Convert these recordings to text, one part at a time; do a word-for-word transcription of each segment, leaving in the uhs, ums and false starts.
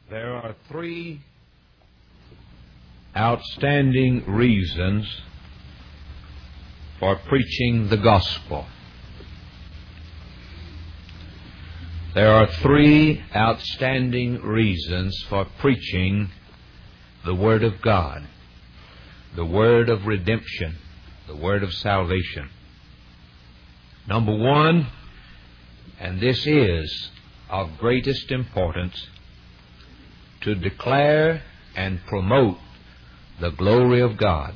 There are three outstanding reasons for preaching the gospel. There are three outstanding reasons for preaching the Word of God, the Word of redemption, the Word of salvation. Number one, and this is of greatest importance, to declare and promote the glory of God.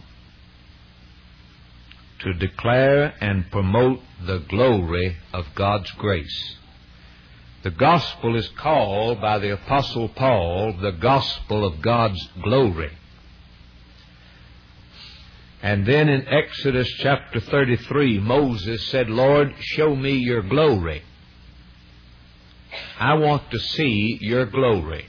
To declare and promote the glory of God's grace. The gospel is called by the Apostle Paul the gospel of God's glory. And then in Exodus chapter thirty-three, Moses said, "Lord, show me your glory. I want to see your glory."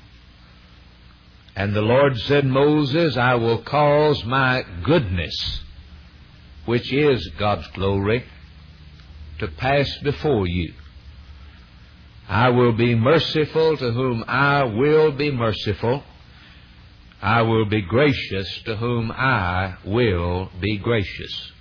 And the Lord said, "Moses, I will cause my goodness, which is God's glory, to pass before you. I will be merciful to whom I will be merciful. I will be gracious to whom I will be gracious."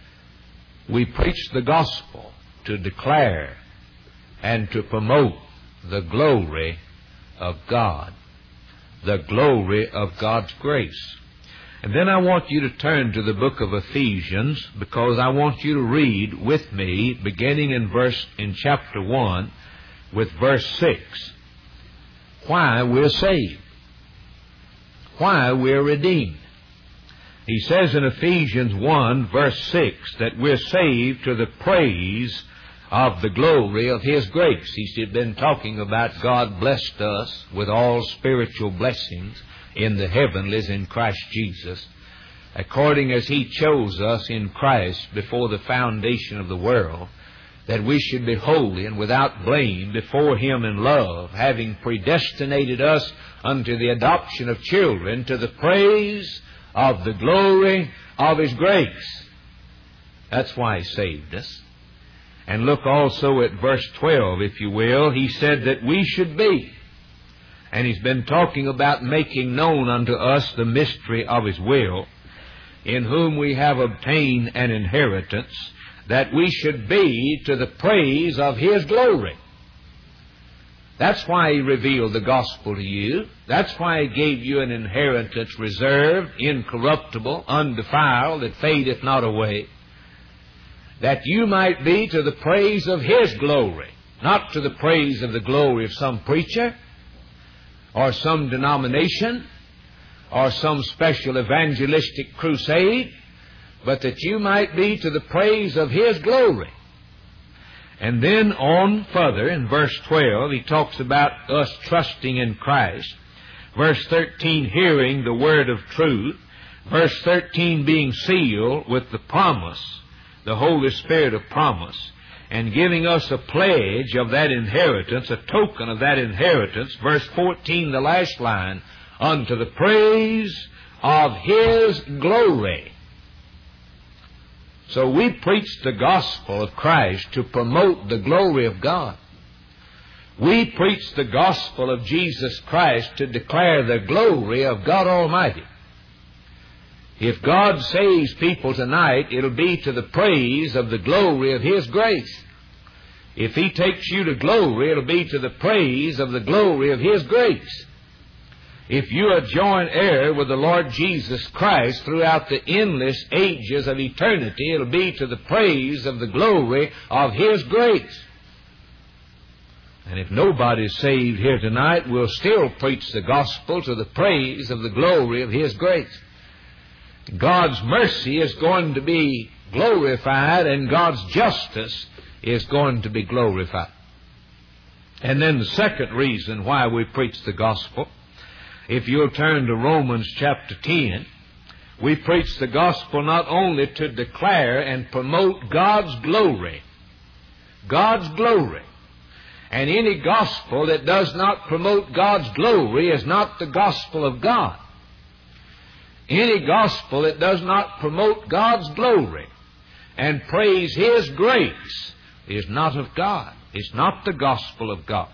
We preach the gospel to declare and to promote the glory of God, the glory of God's grace. And then I want you to turn to the book of Ephesians, because I want you to read with me, beginning in verse in chapter one, with verse six, why we're saved, why we're redeemed. He says in Ephesians one, verse six, that we're saved to the praise of the glory of His grace. He's been talking about God blessed us with all spiritual blessings in the heavenlies in Christ Jesus, according as He chose us in Christ before the foundation of the world, that we should be holy and without blame before Him in love, having predestinated us unto the adoption of children to the praise of the glory of His grace. That's why He saved us. And look also at verse twelve, if you will. He said that we should be, and He's been talking about making known unto us the mystery of His will, in whom we have obtained an inheritance, that we should be to the praise of His glory. That's why He revealed the gospel to you. That's why He gave you an inheritance reserved, incorruptible, undefiled, that fadeth not away, that you might be to the praise of His glory, not to the praise of the glory of some preacher, or some denomination, or some special evangelistic crusade, but that you might be to the praise of His glory. And then on further, in verse twelve, he talks about us trusting in Christ. Verse thirteen, hearing the word of truth. Verse thirteen, being sealed with the promise, the Holy Spirit of promise, and giving us a pledge of that inheritance, a token of that inheritance. Verse fourteen, the last line, unto the praise of His glory. So we preach the gospel of Christ to promote the glory of God. We preach the gospel of Jesus Christ to declare the glory of God Almighty. If God saves people tonight, it'll be to the praise of the glory of His grace. If He takes you to glory, it'll be to the praise of the glory of His grace. If you are joint heir with the Lord Jesus Christ throughout the endless ages of eternity, it'll be to the praise of the glory of His grace. And if nobody's saved here tonight, we'll still preach the gospel to the praise of the glory of His grace. God's mercy is going to be glorified, and God's justice is going to be glorified. And then the second reason why we preach the gospel, if you'll turn to Romans chapter ten, we preach the gospel not only to declare and promote God's glory, God's glory. And any gospel that does not promote God's glory is not the gospel of God. Any gospel that does not promote God's glory and praise His grace is not of God. It's not the gospel of God.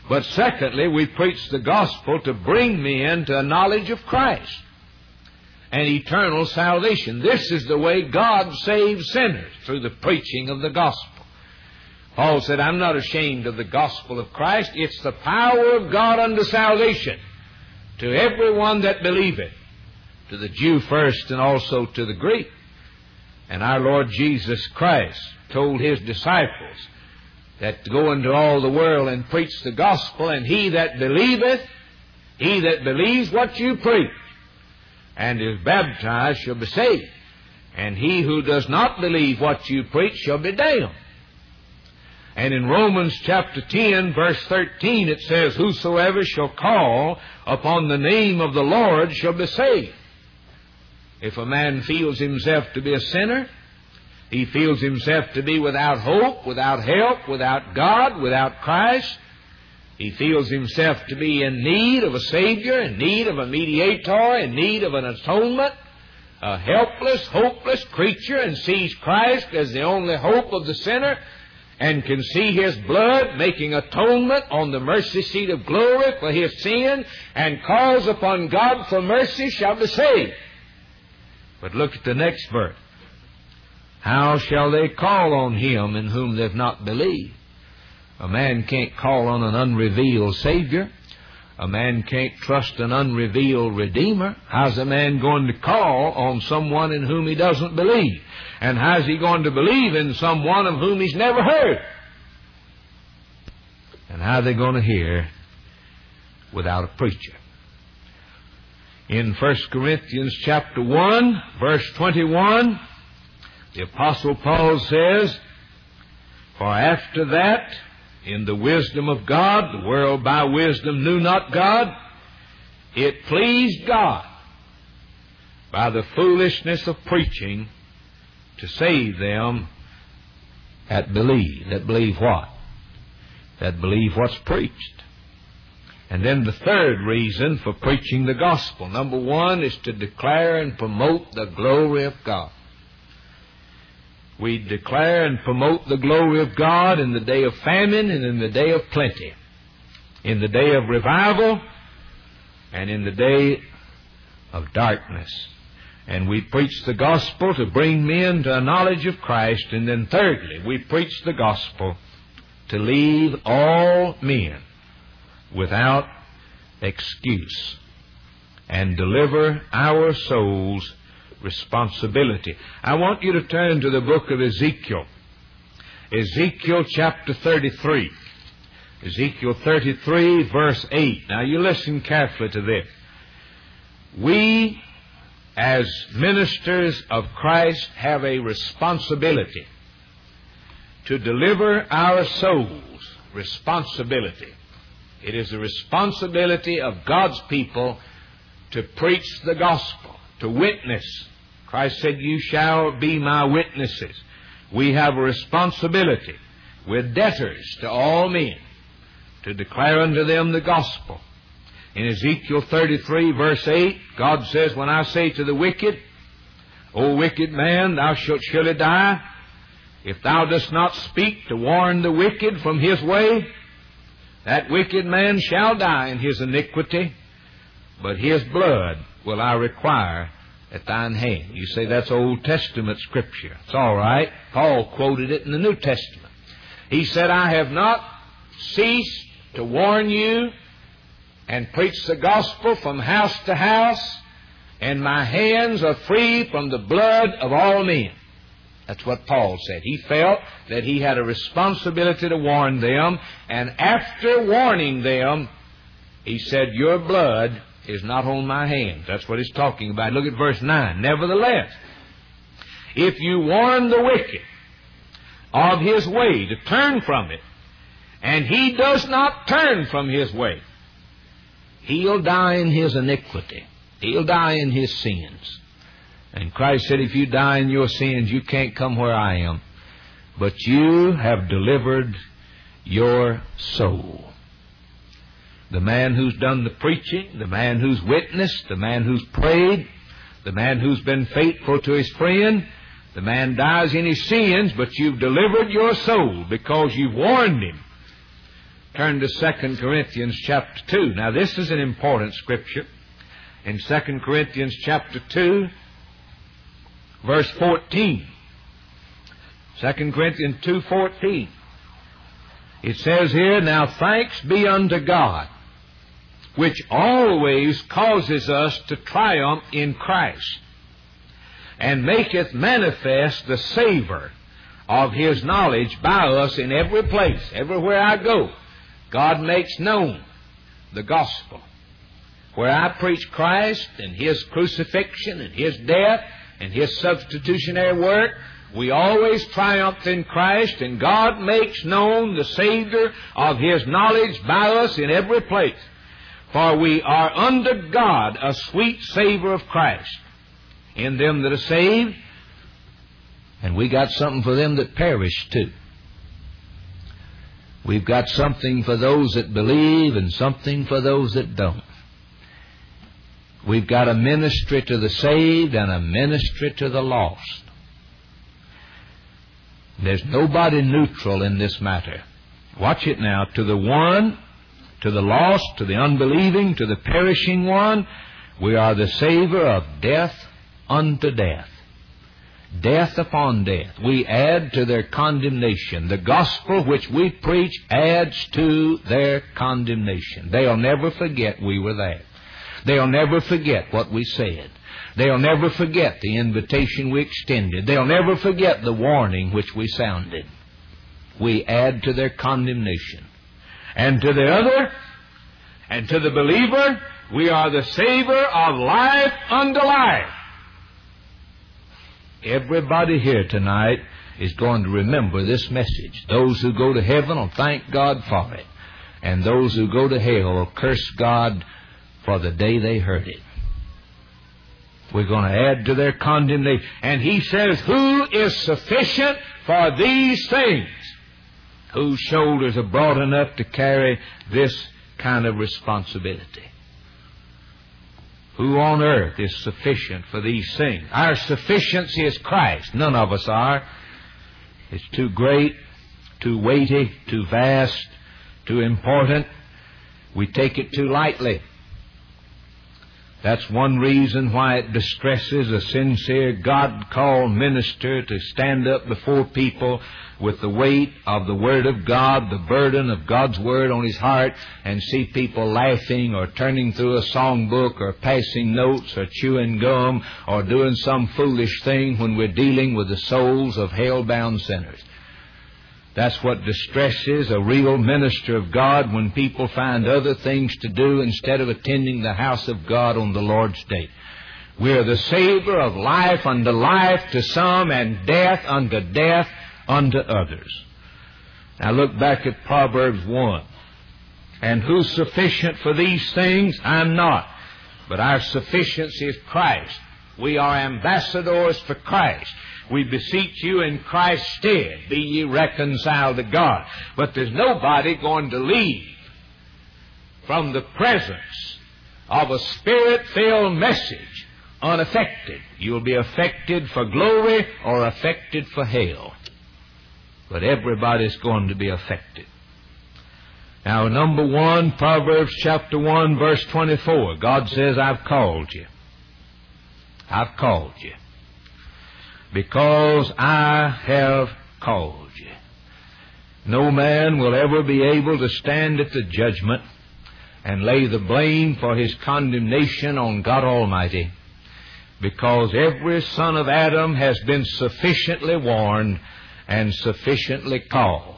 But secondly, we preach the gospel to bring men to a knowledge of Christ and eternal salvation. This is the way God saves sinners, through the preaching of the gospel. Paul said, I'm not ashamed of the gospel of Christ. It's the power of God unto salvation to everyone that believeth, to the Jew first and also to the Greek. And our Lord Jesus Christ told His disciples that to go into all the world and preach the gospel, and he that believeth, he that believes what you preach, and is baptized shall be saved. And he who does not believe what you preach shall be damned. And in Romans chapter ten, verse thirteen, it says, whosoever shall call upon the name of the Lord shall be saved. If a man feels himself to be a sinner, he feels himself to be without hope, without help, without God, without Christ, he feels himself to be in need of a Savior, in need of a mediator, in need of an atonement, a helpless, hopeless creature, and sees Christ as the only hope of the sinner, and can see His blood making atonement on the mercy seat of glory for his sin, and calls upon God for mercy, shall be saved. But look at the next verse. How shall they call on Him in whom they've not believed? A man can't call on an unrevealed Savior. A man can't trust an unrevealed Redeemer. How's a man going to call on someone in whom he doesn't believe? And how's he going to believe in someone of whom he's never heard? And how are they going to hear without a preacher? In First Corinthians chapter one, verse twenty-one, the Apostle Paul says, for after that, in the wisdom of God, the world by wisdom knew not God, it pleased God by the foolishness of preaching to save them that believe. That believe what? That believe what's preached. And then the third reason for preaching the gospel, number one, is to declare and promote the glory of God. We declare and promote the glory of God in the day of famine and in the day of plenty, in the day of revival and in the day of darkness. And we preach the gospel to bring men to a knowledge of Christ. And then thirdly, we preach the gospel to leave all men without excuse and deliver our souls responsibility. I want you to turn to the book of Ezekiel. Ezekiel chapter thirty-three. Ezekiel thirty-three, verse eight. Now you listen carefully to this. We, as ministers of Christ, have a responsibility to deliver our souls. Responsibility. It is the responsibility of God's people to preach the gospel, to witness. Christ said, you shall be my witnesses. We have a responsibility. We're debtors to all men to declare unto them the gospel. In Ezekiel thirty-three, verse eight, God says, when I say to the wicked, O wicked man, thou shalt surely die, if thou dost not speak to warn the wicked from his way, that wicked man shall die in his iniquity, but his blood will I require at thine hand. You say that's Old Testament scripture. It's all right. Paul quoted it in the New Testament. He said, I have not ceased to warn you and preach the gospel from house to house, and my hands are free from the blood of all men. That's what Paul said. He felt that he had a responsibility to warn them, and after warning them, he said, your blood is not on my hands. That's what he's talking about. Look at verse nine. Nevertheless, if you warn the wicked of his way to turn from it, and he does not turn from his way, he'll die in his iniquity. He'll die in his sins. And Christ said, if you die in your sins, you can't come where I am. But you have delivered your soul. The man who's done the preaching, the man who's witnessed, the man who's prayed, the man who's been faithful to his friend, the man dies in his sins, but you've delivered your soul because you've warned him Turn to Second Corinthians chapter two. Now, this is an important scripture. In Second Corinthians chapter two, verse fourteen. Second Corinthians two fourteen. It says here, "Now thanks be unto God, which always causes us to triumph in Christ, and maketh manifest the savor of His knowledge by us in every place." Everywhere I go, God makes known the gospel. Where I preach Christ and His crucifixion and His death and His substitutionary work, we always triumph in Christ, and God makes known the Savior of His knowledge by us in every place. For we are unto God a sweet savor of Christ in them that are saved, and we got something for them that perish too. We've got something for those that believe and something for those that don't. We've got a ministry to the saved and a ministry to the lost. There's nobody neutral in this matter. Watch it now. To the one, to the lost, to the unbelieving, to the perishing one, we are the savor of death unto death. Death upon death. We add to their condemnation. The gospel which we preach adds to their condemnation. They'll never forget we were there. They'll never forget what we said. They'll never forget the invitation we extended. They'll never forget the warning which we sounded. We add to their condemnation. And to the other, and to the believer, we are the savor of life unto life. Everybody here tonight is going to remember this message. Those who go to heaven will thank God for it. And those who go to hell will curse God for the day they heard it. We're going to add to their condemnation. And he says, who is sufficient for these things? Whose shoulders are broad enough to carry this kind of responsibility? Who on earth is sufficient for these things? Our sufficiency is Christ. None of us are. It's too great, too weighty, too vast, too important. We take it too lightly. That's one reason why it distresses a sincere, God-called minister to stand up before people with the weight of the Word of God, the burden of God's Word on his heart, and see people laughing or turning through a songbook or passing notes or chewing gum or doing some foolish thing when we're dealing with the souls of hell-bound sinners. That's what distresses a real minister of God, when people find other things to do instead of attending the house of God on the Lord's day. We are the savor of life unto life to some, and death unto death unto others. Now look back at Proverbs one. And who's sufficient for these things? I'm not. But our sufficiency is Christ. We are ambassadors for Christ. We beseech you in Christ's stead, be ye reconciled to God. But there's nobody going to leave from the presence of a Spirit-filled message unaffected. You'll be affected for glory or affected for hell. But everybody's going to be affected. Now, number one, Proverbs chapter one, verse twenty-four. God says, I've called you. I've called you. Because I have called you. No man will ever be able to stand at the judgment and lay the blame for his condemnation on God Almighty, because every son of Adam has been sufficiently warned and sufficiently called.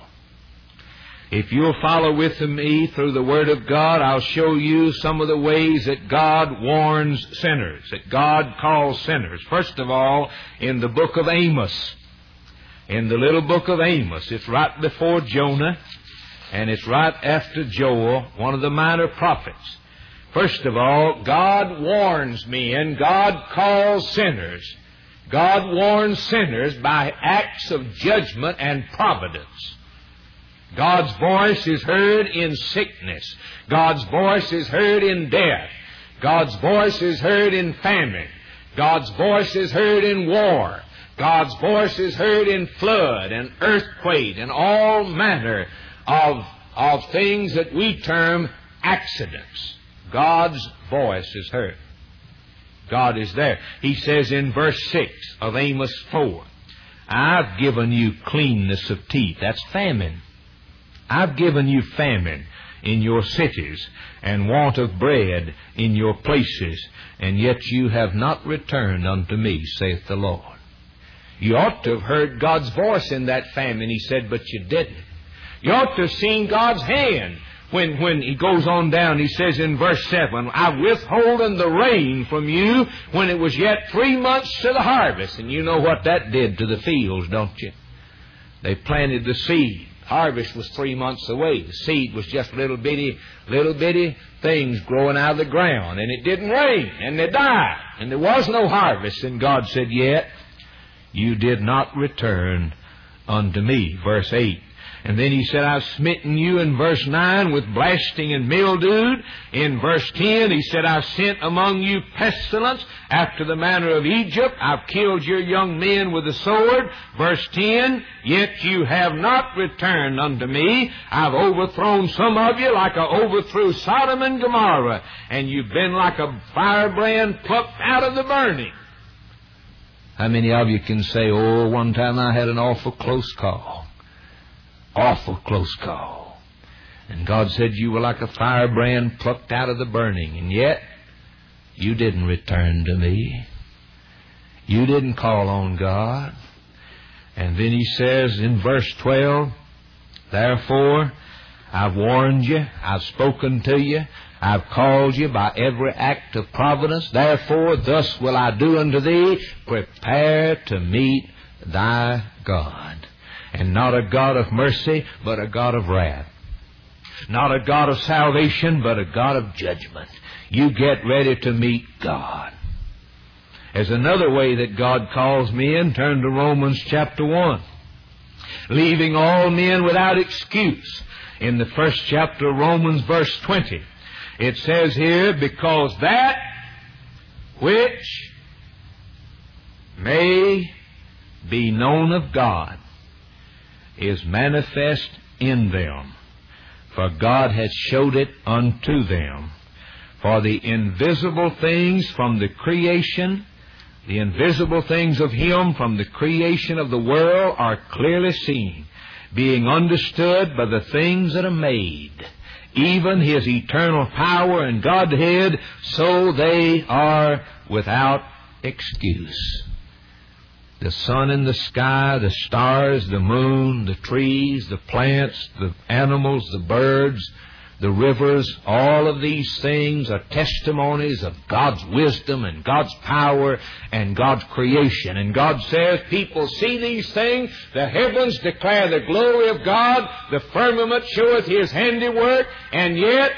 If you'll follow with me through the Word of God, I'll show you some of the ways that God warns sinners, that God calls sinners. First of all, in the book of Amos. In the little book of Amos, it's right before Jonah, and it's right after Joel, one of the minor prophets. First of all, God warns me, and God calls sinners. God warns sinners by acts of judgment and providence. God's voice is heard in sickness. God's voice is heard in death. God's voice is heard in famine. God's voice is heard in war. God's voice is heard in flood and earthquake and all manner of of things that we term accidents. God's voice is heard. God is there. He says in verse six of Amos four, I've given you cleanness of teeth. That's famine. I've given you famine in your cities, and want of bread in your places, and yet you have not returned unto me, saith the Lord. You ought to have heard God's voice in that famine, he said, but you didn't. You ought to have seen God's hand when, when he goes on down. He says in verse seven, I've withholden the rain from you when it was yet three months to the harvest. And you know what that did to the fields, don't you? They planted the seed. Harvest was three months away. The seed was just little bitty, little bitty things growing out of the ground. And it didn't rain, and they died. And there was no harvest. And God said, yet you did not return unto me. Verse eight. And then he said, I've smitten you in verse nine with blasting and mildew. In verse ten, he said, I've sent among you pestilence after the manner of Egypt. I've killed your young men with the sword. Verse ten, yet you have not returned unto me. I've overthrown some of you like I overthrew Sodom and Gomorrah. And you've been like a firebrand plucked out of the burning. How many of you can say, oh, one time I had an awful close call. Awful close call. And God said you were like a firebrand plucked out of the burning. And yet, you didn't return to me. You didn't call on God. And then he says in verse twelve, therefore, I've warned you, I've spoken to you, I've called you by every act of providence. Therefore, thus will I do unto thee, prepare to meet thy God. And not a God of mercy, but a God of wrath. Not a God of salvation, but a God of judgment. You get ready to meet God. There's another way that God calls men. Turn to Romans chapter one. Leaving all men without excuse. In the first chapter of Romans, verse twenty, it says here, because that which may be known of God is manifest in them, for God hath showed it unto them. For the invisible things from the creation, the invisible things of Him from the creation of the world are clearly seen, being understood by the things that are made, even His eternal power and Godhead, so they are without excuse. The sun in the sky, the stars, the moon, the trees, the plants, the animals, the birds, the rivers, all of these things are testimonies of God's wisdom and God's power and God's creation. And God says, people see these things, the heavens declare the glory of God, the firmament showeth His handiwork, and yet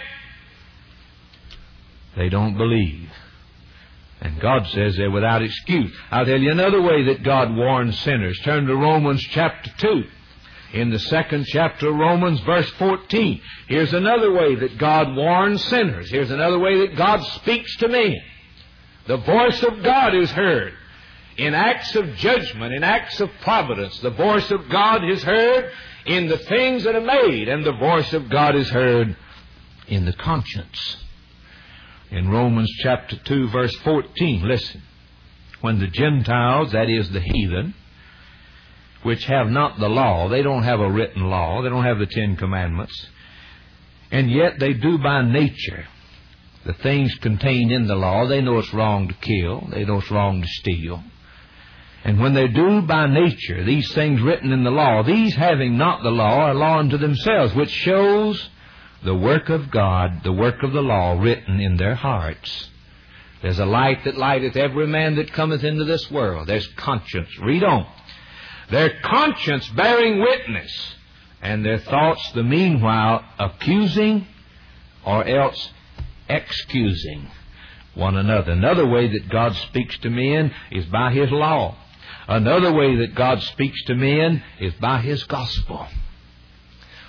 they don't believe. And God says they're without excuse. I'll tell you another way that God warns sinners. Turn to Romans chapter two. In the second chapter of Romans, verse fourteen. Here's another way that God warns sinners. Here's another way that God speaks to men. The voice of God is heard in acts of judgment, in acts of providence. The voice of God is heard in the things that are made, and the voice of God is heard in the conscience. In Romans chapter two, verse fourteen, listen. When the Gentiles, that is the heathen, which have not the law, they don't have a written law, they don't have the Ten Commandments, and yet they do by nature the things contained in the law. They know it's wrong to kill, they know it's wrong to steal. And when they do by nature these things written in the law, these having not the law are law unto themselves, which shows the work of God, the work of the law written in their hearts. There's a light that lighteth every man that cometh into this world. There's conscience. Read on. Their conscience bearing witness, and their thoughts the meanwhile accusing or else excusing one another. Another way that God speaks to men is by His law. Another way that God speaks to men is by His gospel.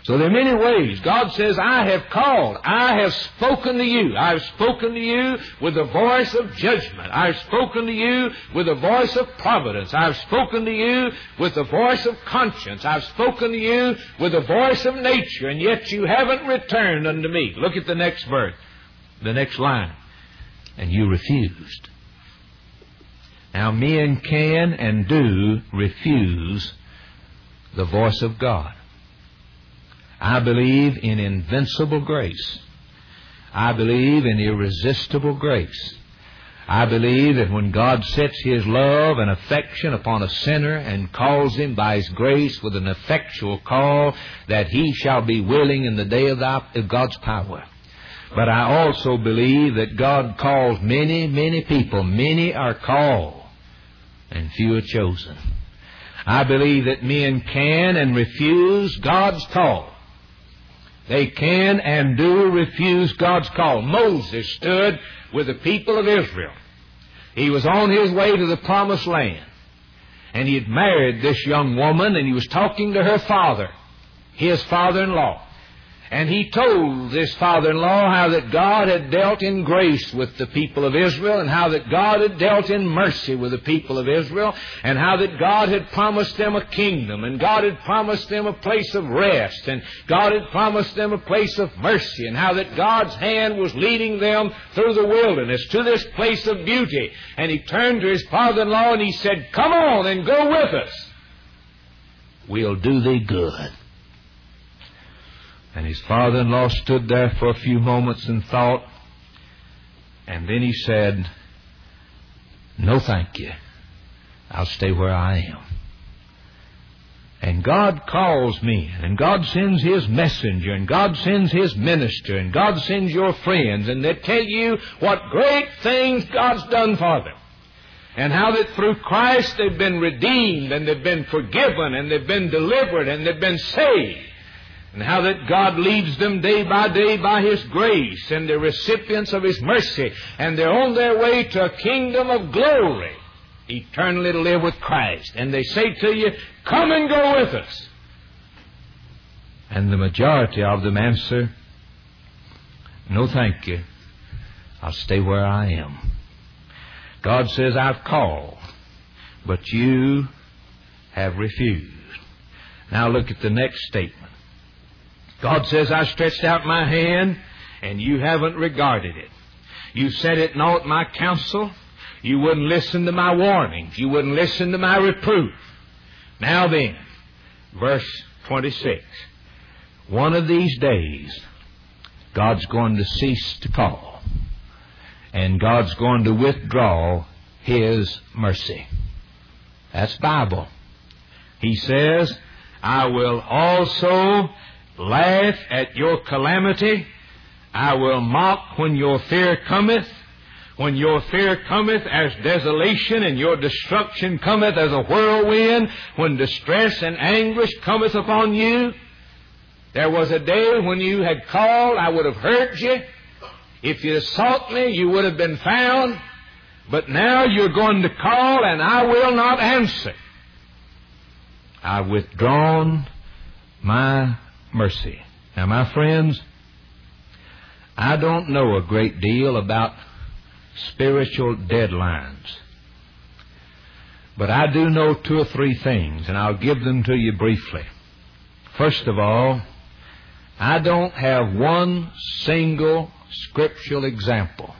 So there are many ways. God says, I have called. I have spoken to you. I have spoken to you with the voice of judgment. I have spoken to you with the voice of providence. I have spoken to you with the voice of conscience. I have spoken to you with the voice of nature, and yet you haven't returned unto me. Look at the next verse, the next line. And you refused. Now, men can and do refuse the voice of God. I believe in invincible grace. I believe in irresistible grace. I believe that when God sets His love and affection upon a sinner and calls him by His grace with an effectual call, that he shall be willing in the day of, thy, of God's power. But I also believe that God calls many, many people. Many are called, and few are chosen. I believe that men can and refuse God's call. They can and do refuse God's call. Moses stood with the people of Israel. He was on his way to the promised land. And he had married this young woman, and he was talking to her father, his father-in-law. And he told this father-in-law how that God had dealt in grace with the people of Israel, and how that God had dealt in mercy with the people of Israel, and how that God had promised them a kingdom, and God had promised them a place of rest, and God had promised them a place of mercy, and how that God's hand was leading them through the wilderness to this place of beauty. And he turned to his father-in-law and he said, "Come on and go with us. We'll do thee good." And his father-in-law stood there for a few moments and thought, and then he said, "No, thank you. I'll stay where I am." And God calls me, and God sends His messenger, and God sends His minister, and God sends your friends, and they tell you what great things God's done for them, and how that through Christ they've been redeemed, and they've been forgiven, and they've been delivered, and they've been saved. And how that God leads them day by day by His grace, and they're recipients of His mercy, and they're on their way to a kingdom of glory, eternally to live with Christ. And they say to you, "Come and go with us." And the majority of them answer, "No, thank you. I'll stay where I am." God says, "I've called, but you have refused." Now look at the next statement. God says, "I stretched out my hand, and you haven't regarded it. You set at naught my counsel. You wouldn't listen to my warnings. You wouldn't listen to my reproof." Now then, verse twenty-six. One of these days, God's going to cease to call, and God's going to withdraw His mercy. That's Bible. He says, "I will also laugh at your calamity. I will mock when your fear cometh. When your fear cometh as desolation, and your destruction cometh as a whirlwind, when distress and anguish cometh upon you." There was a day when you had called, I would have heard you. If you had sought me, you would have been found. But now you're going to call, and I will not answer. I've withdrawn my mercy. Now, my friends, I don't know a great deal about spiritual deadlines, but I do know two or three things, and I'll give them to you briefly. First of all, I don't have one single scriptural example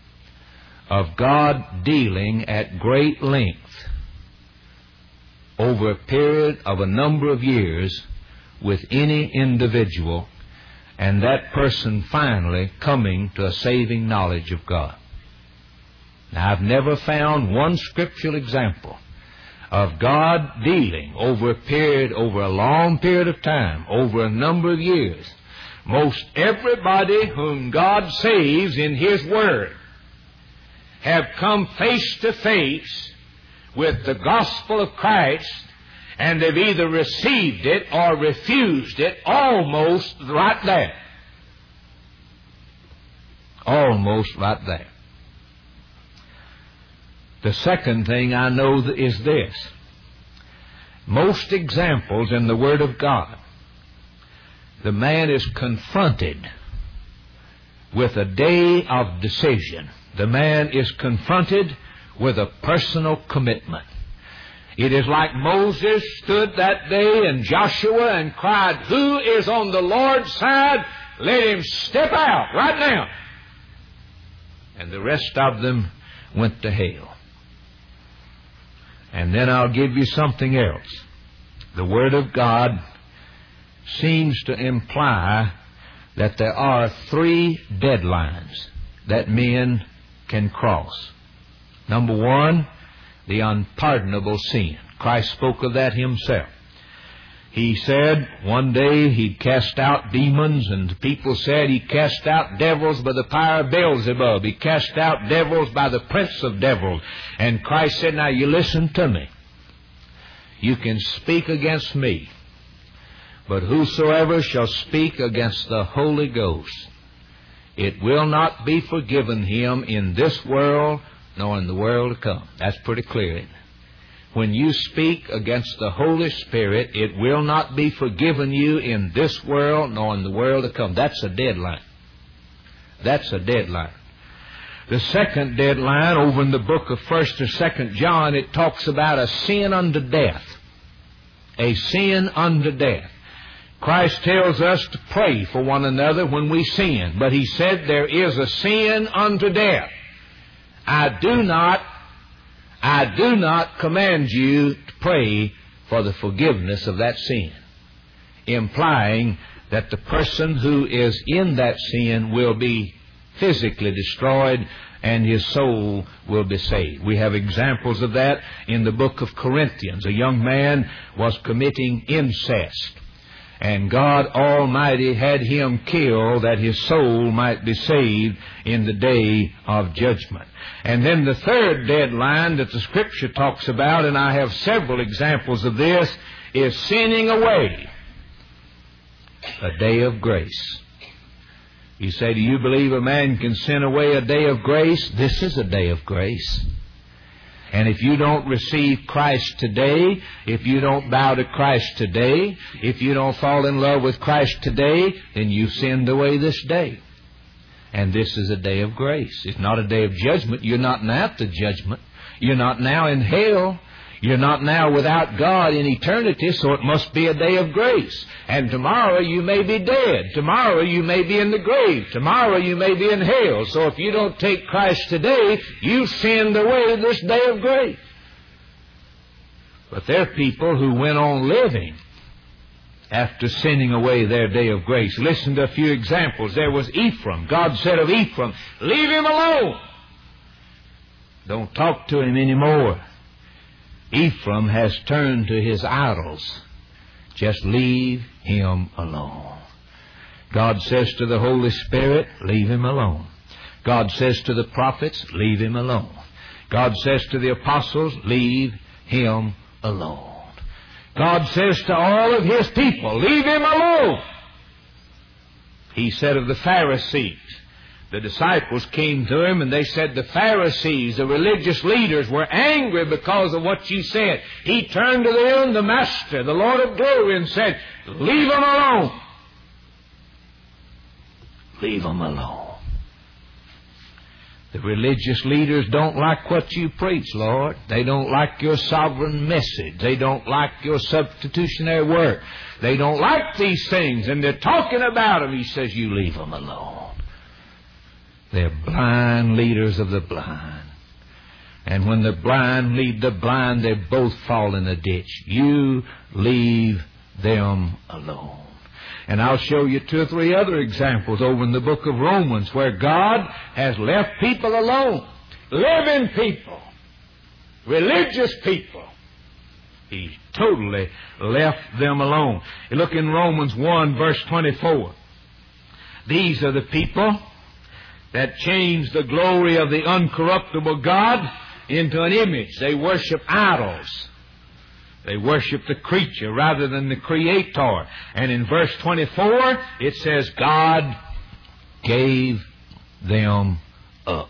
of God dealing at great length over a period of a number of years with any individual, and that person finally coming to a saving knowledge of God. Now, I've never found one scriptural example of God dealing over a period, over a long period of time, over a number of years. Most everybody whom God saves in His Word have come face to face with the gospel of Christ, and they've either received it or refused it almost right there. Almost right there. The second thing I know is this. Most examples in the Word of God the man is confronted with a day of decision. The man is confronted with a personal commitment. It is like Moses stood that day and Joshua and cried, "Who is on the Lord's side? Let him step out right now." And the rest of them went to hell. And then I'll give you something else. The Word of God seems to imply that there are three deadlines that men can cross. Number one, the unpardonable sin. Christ spoke of that himself. He said one day he'd cast out demons, and the people said he cast out devils by the power of Beelzebub. He cast out devils by the prince of devils. And Christ said, "Now you listen to me. You can speak against me, but whosoever shall speak against the Holy Ghost, it will not be forgiven him in this world nor in the world to come." That's pretty clear, isn't it? When you speak against the Holy Spirit, it will not be forgiven you in this world nor in the world to come. That's a deadline. That's a deadline. The second deadline, over in the book of First or Second John, it talks about a sin unto death. A sin unto death. Christ tells us to pray for one another when we sin, but He said there is a sin unto death. I do not, I do not command you to pray for the forgiveness of that sin, implying that the person who is in that sin will be physically destroyed and his soul will be saved. We have examples of that in the book of Corinthians. A young man was committing incest, and God Almighty had him killed that his soul might be saved in the day of judgment. And then the third deadline that the Scripture talks about, and I have several examples of this, is sinning away a day of grace. You say, do you believe a man can sin away a day of grace? This is a day of grace. And if you don't receive Christ today, if you don't bow to Christ today, if you don't fall in love with Christ today, then you've sinned away this day. And this is a day of grace. It's not a day of judgment. You're not now at the judgment. You're not now in hell. You're not now without God in eternity, so it must be a day of grace. And tomorrow you may be dead. Tomorrow you may be in the grave. Tomorrow you may be in hell. So if you don't take Christ today, you've sinned away this day of grace. But there are people who went on living after sinning away their day of grace. Listen to a few examples. There was Ephraim. God said of Ephraim, leave him alone. Don't talk to him anymore. Ephraim has turned to his idols. Just leave him alone. God says to the Holy Spirit, leave him alone. God says to the prophets, leave him alone. God says to the apostles, leave him alone. God says to all of his people, leave him alone. He said of the Pharisees, the disciples came to him and they said, the Pharisees, the religious leaders, were angry because of what you said. He turned to them, the Master, the Lord of glory, and said, leave them alone. Leave them alone. The religious leaders don't like what you preach, Lord. They don't like your sovereign message. They don't like your substitutionary work. They don't like these things, and they're talking about them. He says, you leave them alone. They're blind leaders of the blind. And when the blind lead the blind, they both fall in a ditch. You leave them alone. And I'll show you two or three other examples over in the book of Romans where God has left people alone. Living people. Religious people. He totally left them alone. You look in Romans one, verse twenty-four. These are the people that changed the glory of the uncorruptible God into an image. They worship idols. They worship the creature rather than the Creator. And in verse twenty-four, it says, God gave them up.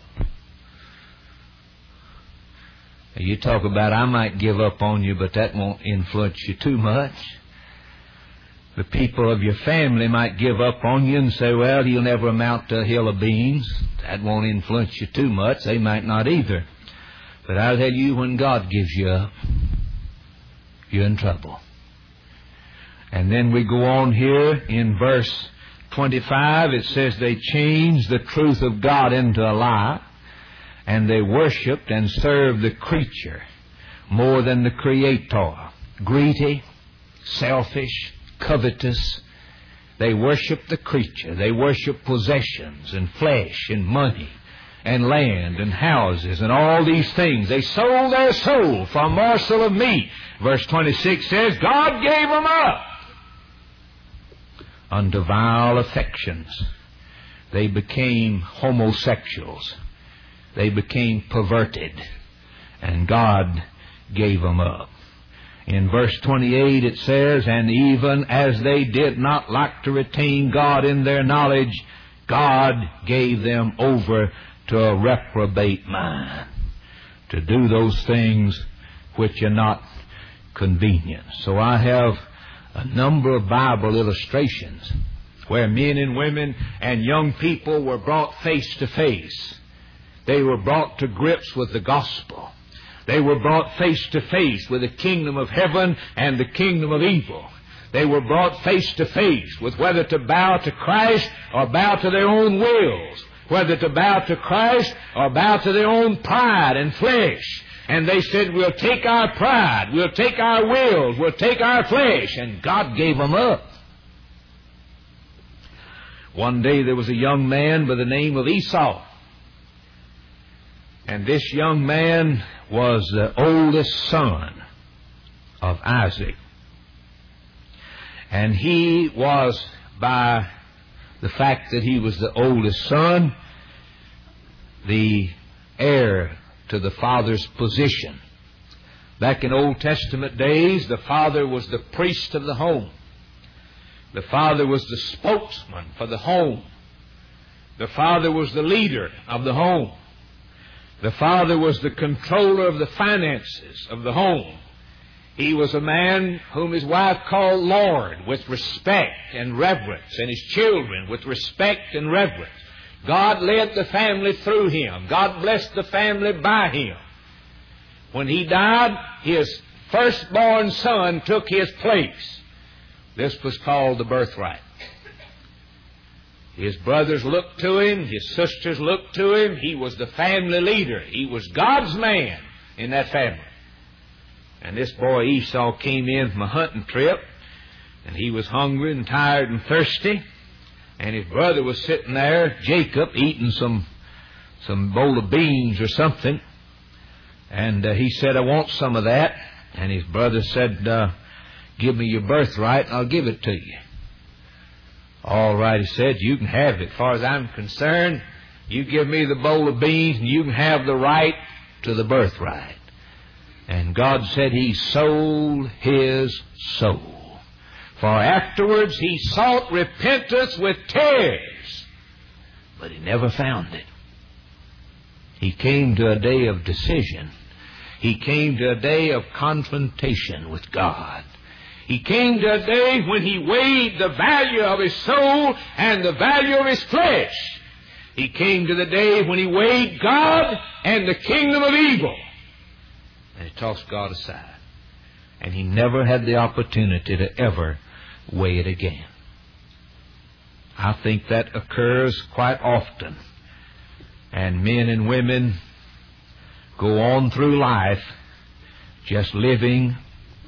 Now you talk about, I might give up on you, but that won't influence you too much. The people of your family might give up on you and say, well, you'll never amount to a hill of beans. That won't influence you too much. They might not either. But I'll tell you, when God gives you up, you're in trouble. And then we go on here in verse twenty-five. It says they changed the truth of God into a lie, and they worshipped and served the creature more than the Creator. Greedy, selfish, covetous. They worship the creature. They worship possessions and flesh and money and land and houses and all these things. They sold their soul for a morsel of meat. Verse twenty-six says, God gave them up unto vile affections. They became homosexuals. They became perverted. And God gave them up. In verse twenty-eight it says, and even as they did not like to retain God in their knowledge, God gave them over to a reprobate mind, to do those things which are not convenient. So I have a number of Bible illustrations where men and women and young people were brought face to face. They were brought to grips with the gospel. They were brought face to face with the kingdom of heaven and the kingdom of evil. They were brought face to face with whether to bow to Christ or bow to their own wills, whether to bow to Christ or bow to their own pride and flesh. And they said, we'll take our pride, we'll take our wills, we'll take our flesh. And God gave them up. One day there was a young man by the name of Esau. And this young man was the oldest son of Isaac. And he was, by the fact that he was the oldest son, the heir to the father's position. Back in Old Testament days, the father was the priest of the home. The father was the spokesman for the home. The father was the leader of the home. The father was the controller of the finances of the home. He was a man whom his wife called Lord, with respect and reverence, and his children with respect and reverence. God led the family through him. God blessed the family by him. When he died, his firstborn son took his place. This was called the birthright. His brothers looked to him. His sisters looked to him. He was the family leader. He was God's man in that family. And this boy Esau came in from a hunting trip, and he was hungry and tired and thirsty. And his brother was sitting there, Jacob, eating some some bowl of beans or something. And uh, he said, I want some of that. And his brother said, uh, give me your birthright and I'll give it to you. All right, he said, you can have it. As far as I'm concerned, you give me the bowl of beans and you can have the right to the birthright. And God said he sold his soul. For afterwards he sought repentance with tears, but he never found it. He came to a day of decision. He came to a day of confrontation with God. He came to a day when he weighed the value of his soul and the value of his flesh. He came to the day when he weighed God and the kingdom of evil. And he tossed God aside. And he never had the opportunity to ever weigh it again. I think that occurs quite often. And men and women go on through life just living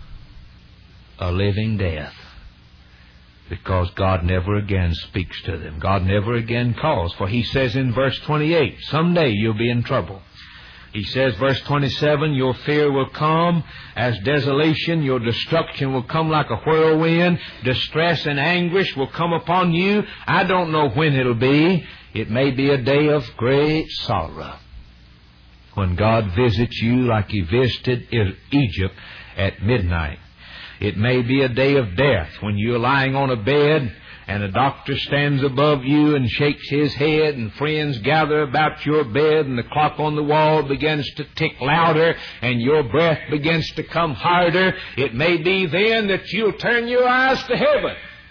a living death, because God never again speaks to them. God never again calls. For he says in verse twenty-eight, someday you'll be in trouble. He says, verse twenty-seven, your fear will come as desolation. Your destruction will come like a whirlwind. Distress and anguish will come upon you. I don't know when it'll be. It may be a day of great sorrow, when God visits you like he visited Egypt at midnight. It may be a day of death, when you're lying on a bed and a doctor stands above you and shakes his head, and friends gather about your bed, and the clock on the wall begins to tick louder and your breath begins to come harder. It may be then that you'll turn your eyes to heaven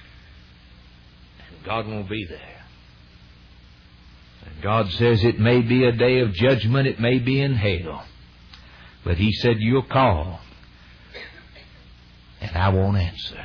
God won't be there. And God says it may be a day of judgment, it may be in hell. But He said, you'll call, and I won't answer.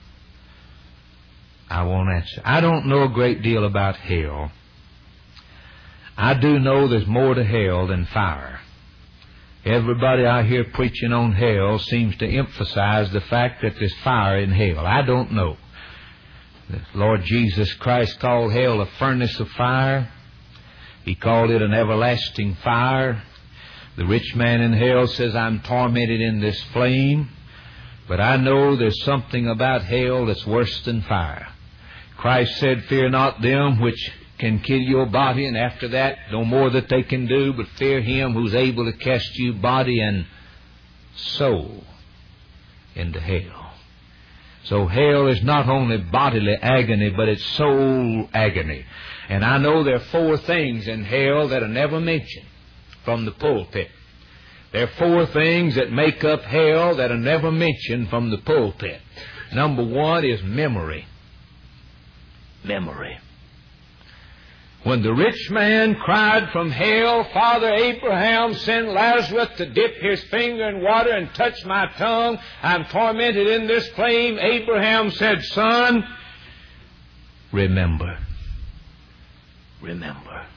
I won't answer. I don't know a great deal about hell. I do know there's more to hell than fire. Everybody I hear preaching on hell seems to emphasize the fact that there's fire in hell. I don't know. The Lord Jesus Christ called hell a furnace of fire. He called it an everlasting fire. The rich man in hell says, I'm tormented in this flame. But I know there's something about hell that's worse than fire. Christ said, fear not them which can kill your body, and after that, no more that they can do, but fear Him who's able to cast you body and soul into hell. So hell is not only bodily agony, but it's soul agony. And I know there are four things in hell that are never mentioned from the pulpit. There are four things that make up hell that are never mentioned from the pulpit. Number one is memory. Memory. When the rich man cried from hell, Father Abraham, send Lazarus to dip his finger in water and touch my tongue. I'm tormented in this flame. Abraham said, Son, remember. Remember.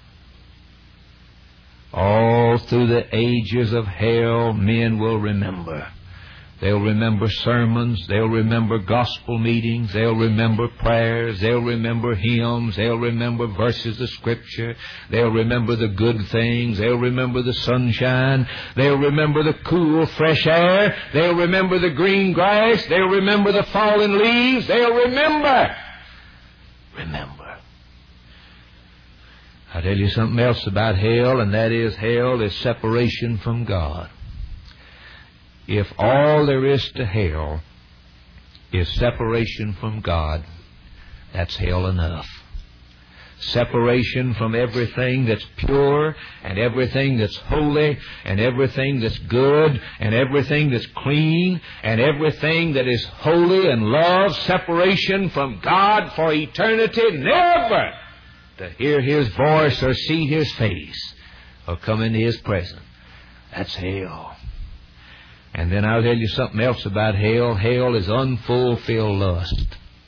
All through the ages of hell, men will remember. They'll remember sermons. They'll remember gospel meetings. They'll remember prayers. They'll remember hymns. They'll remember verses of Scripture. They'll remember the good things. They'll remember the sunshine. They'll remember the cool, fresh air. They'll remember the green grass. They'll remember the fallen leaves. They'll remember. Remember. I'll tell you something else about hell, and that is hell is separation from God. If all there is to hell is separation from God, that's hell enough. Separation from everything that's pure and everything that's holy and everything that's good and everything that's clean and everything that is holy and love. Separation from God for eternity, never to hear His voice or see His face or come into His presence. That's hell. And then I'll tell you something else about hell. Hell is unfulfilled lust,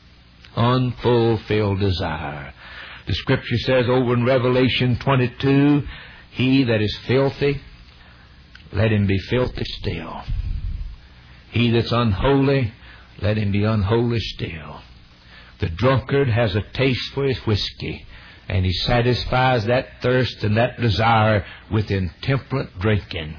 unfulfilled desire. The Scripture says over in Revelation twenty-two, he that is filthy, let him be filthy still. He that's unholy, let him be unholy still. The drunkard has a taste for his whiskey, and he satisfies that thirst and that desire with intemperate drinking.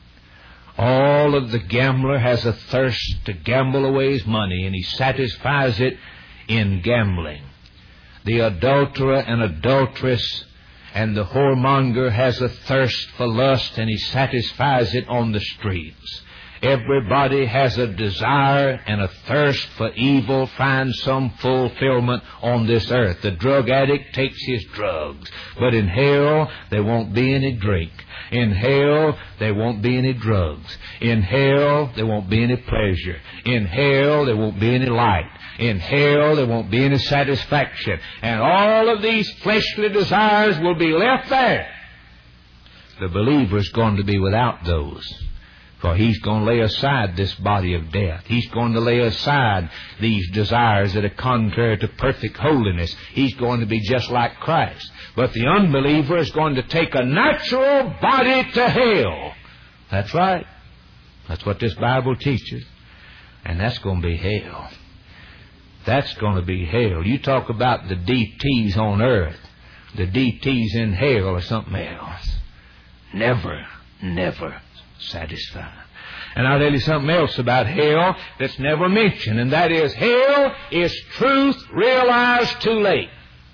All of the gambler has a thirst to gamble away his money, and he satisfies it in gambling. The adulterer and adulteress and the whoremonger has a thirst for lust, and he satisfies it on the streets. Everybody has a desire and a thirst for evil, finds some fulfillment on this earth. The drug addict takes his drugs, but in hell there won't be any drink. In hell there won't be any drugs. In hell there won't be any pleasure. In hell there won't be any light. In hell there won't be any satisfaction. And all of these fleshly desires will be left there. The believer's going to be without those. For he's going to lay aside this body of death. He's going to lay aside these desires that are contrary to perfect holiness. He's going to be just like Christ. But the unbeliever is going to take a natural body to hell. That's right. That's what this Bible teaches. And that's going to be hell. That's going to be hell. You talk about the D Ts on earth. The D Ts in hell or something else. Never, never satisfied. And I'll tell you something else about hell that's never mentioned, and that is hell is truth realized too late.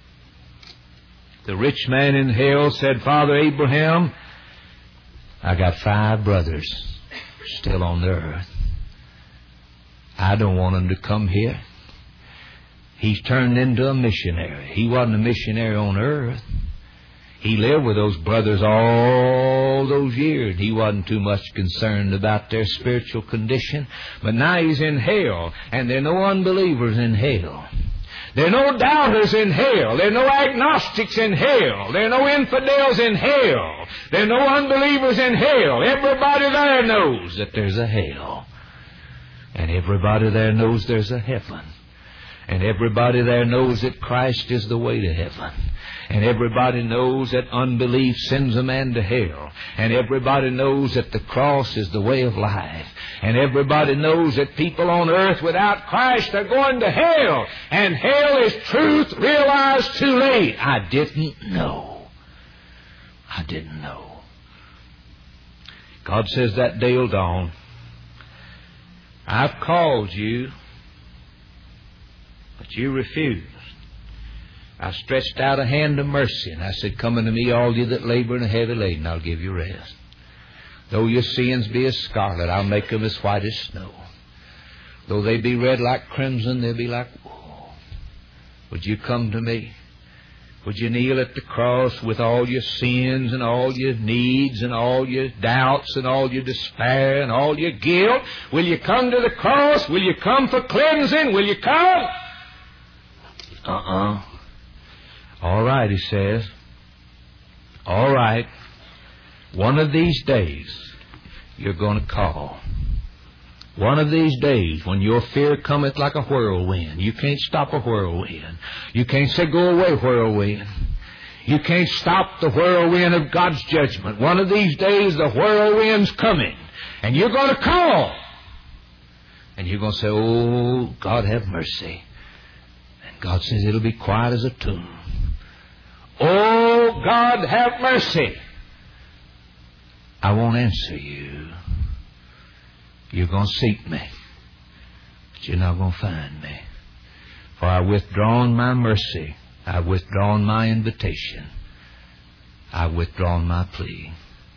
The rich man in hell said, Father Abraham, I got five brothers still on the earth. I don't want them to come here. He's turned into a missionary. He wasn't a missionary on earth. He lived with those brothers all those years. He wasn't too much concerned about their spiritual condition. But now he's in hell, and there are no unbelievers in hell. There are no doubters in hell. There are no agnostics in hell. There are no infidels in hell. There are no unbelievers in hell. Everybody there knows that there's a hell. And everybody there knows there's a heaven. And everybody there knows that Christ is the way to heaven. And everybody knows that unbelief sends a man to hell. And everybody knows that the cross is the way of life. And everybody knows that people on earth without Christ are going to hell. And hell is truth realized too late. I didn't know. I didn't know. God says that day will dawn. I've called you, but you refused. I stretched out a hand of mercy, and I said, come unto me, all you that labor and are heavy laden, I'll give you rest. Though your sins be as scarlet, I'll make them as white as snow. Though they be red like crimson, they'll be like wool. Would you come to me? Would you kneel at the cross with all your sins and all your needs and all your doubts and all your despair and all your guilt? Will you come to the cross? Will you come for cleansing? Will you come? Uh-uh. All right, he says. All right. One of these days, you're going to call. One of these days, when your fear cometh like a whirlwind, you can't stop a whirlwind. You can't say, go away, whirlwind. You can't stop the whirlwind of God's judgment. One of these days, the whirlwind's coming, and you're going to call. And you're going to say, oh, God have mercy. And God says, it'll be quiet as a tomb. Oh, God have mercy. I won't answer you. You're going to seek me, but you're not going to find me. For I've withdrawn my mercy. I've withdrawn my invitation. I've withdrawn my plea.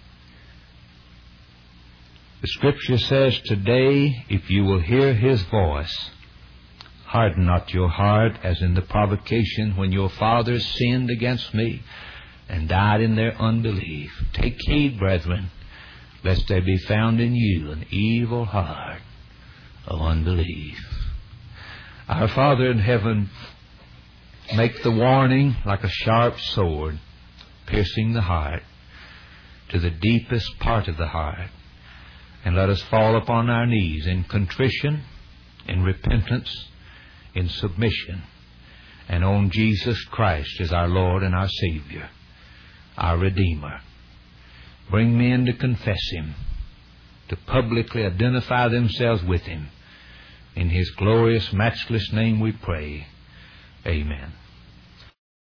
The Scripture says, today, if you will hear His voice, harden not your heart as in the provocation when your fathers sinned against me and died in their unbelief. Take heed, brethren, lest there be found in you an evil heart of unbelief. Our Father in heaven, make the warning like a sharp sword, piercing the heart to the deepest part of the heart. And let us fall upon our knees in contrition, in repentance, in submission, and own Jesus Christ as our Lord and our Savior, our Redeemer. Bring men to confess Him, to publicly identify themselves with Him. In His glorious, matchless name we pray. Amen.